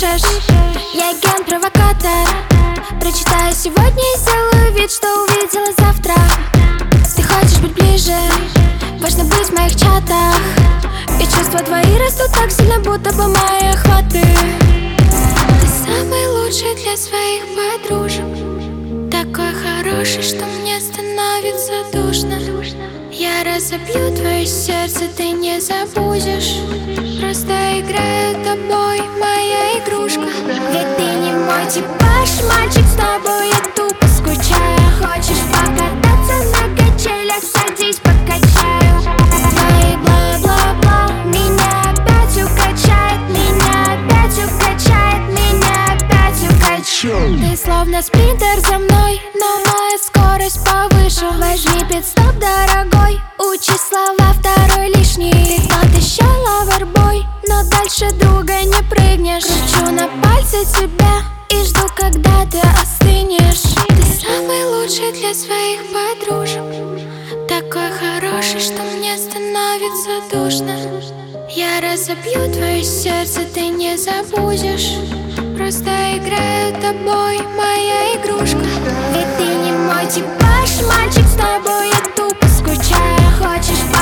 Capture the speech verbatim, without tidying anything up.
пишешь. Я ген-провокатор. Прочитаю сегодня и сделаю вид, что увидела завтра. Ты хочешь быть ближе, важно быть в моих чатах. И чувства твои растут так сильно, будто бы мои охваты. Ты самый лучший для своих подружек, такой хороший, что мне становится душно. Я разобью твое сердце, ты не забудешь. Просто играю тобой, моя игрушка. Ведь ты не мой типаж, мальчик, с тобой я тупо скучаю. Хочешь покататься на качелях, садись, покачаю. Твои бла-бла-бла меня опять укачает, меня опять укачает, меня опять укачает. Ты словно спринтер за мной, но моя скорость повыше. Возьми пит-стоп, дорогой, учи слова второй лишний. Ты тот еще лавербой, но дальше друга не прыгнешь. Кручу на пальце тебя и жду, когда ты остынешь. Ты самый лучший для своих подружек, такой хороший, что мне становится душно. Я разобью твое сердце, ты не забудешь. Просто играю тобой, моя игрушка. Ведь ты не мой типаж, мальчик, с тобой я тупо скучаю. Хочешь